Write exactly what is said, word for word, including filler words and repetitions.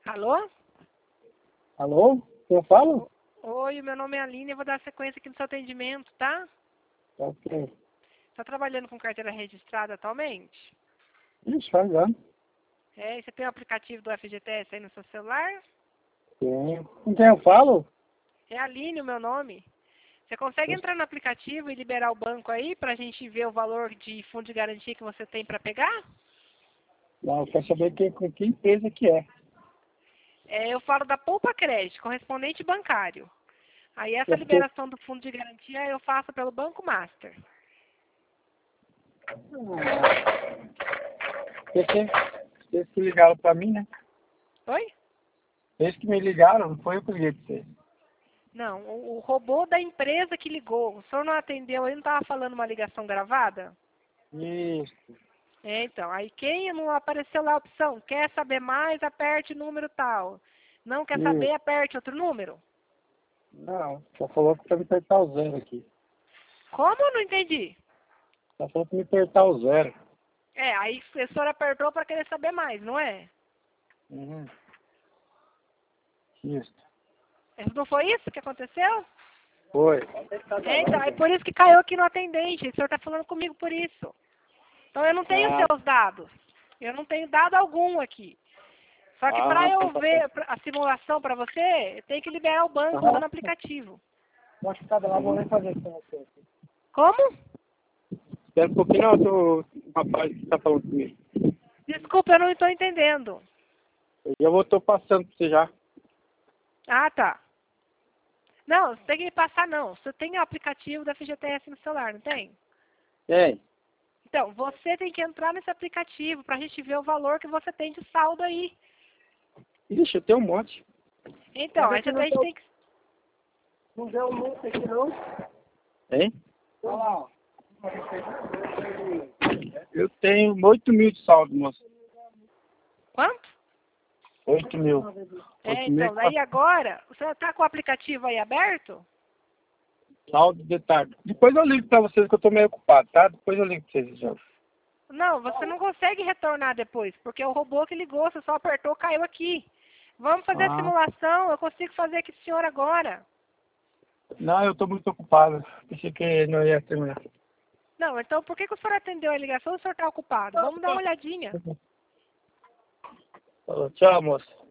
Alô? Alô? Eu falo? Oi, meu nome é Aline, eu vou dar sequência aqui no seu atendimento, tá? Ok. Está trabalhando com carteira registrada atualmente? Ixi, faz ano. É, e você tem o aplicativo do F G T S aí no seu celular? Tenho. Com quem eu falo? É Aline o meu nome. Você consegue entrar no aplicativo e liberar o banco aí pra gente ver o valor de fundo de garantia que você tem para pegar? Não, eu quero saber que, com que empresa que é. É, eu falo da Poupa Crédito, correspondente bancário. Aí essa Eu fiquei... liberação do fundo de garantia eu faço pelo Banco Master. Esse, eles que ligaram pra mim, né? Oi? Eles que me ligaram, não foi eu que liguei pra você. Não, o, o robô da empresa que ligou. O senhor não atendeu, ele não estava falando uma ligação gravada? Isso. É, então, aí quem não apareceu lá a opção, quer saber mais, aperte número tal. Não quer saber, Isso. aperte outro número. Não, só falou que pra me apertar o zero aqui. Como? Não entendi. Só falou pra me apertar o zero. É, aí o senhor apertou para querer saber mais, não é? Uhum. Isso. É, não foi isso que aconteceu? Foi. É, então, é por isso que caiu aqui no atendente. O senhor está falando comigo por isso. Então eu não tenho Ah, seus dados. Eu não tenho dado algum aqui. Só que para ah, eu então tá ver certo. a simulação para você, eu tenho que liberar o banco lá Aham. no aplicativo. Pode ficar lá, vou nem fazer isso com você. Como? Espera um pouquinho, não, eu tô... o rapaz que tá falando comigo. Desculpa, eu não estou entendendo. Eu já vou, tô passando pra você já. Ah, tá. Não, você tem que me passar não. Você tem o aplicativo da F G T S no celular, não tem? Tem. Então, você tem que entrar nesse aplicativo para a gente ver o valor que você tem de saldo aí. Ixi, eu tenho um monte. Então, Mas aí aqui você não a gente deu, tem que... não deu muito aqui não. Tem? Olha lá, ó. Eu tenho oito mil de saldo, moço. Quanto? Oito mil. É, Oito mil então, e daí quatro. agora, você está com o aplicativo aí aberto? Saldo de tarde. Depois eu ligo pra vocês que eu tô meio ocupado, tá? Depois eu ligo pra vocês já. Não, você não consegue retornar depois, porque o robô que ligou, você só apertou, caiu aqui. Vamos fazer a Ah, simulação, eu consigo fazer aqui com o senhor agora. não, eu tô muito ocupado. Pensei que não ia terminar. Não, então por que, que o senhor atendeu a ligação e o senhor está ocupado? Vamos dar uma olhadinha. Falou, tchau, moço.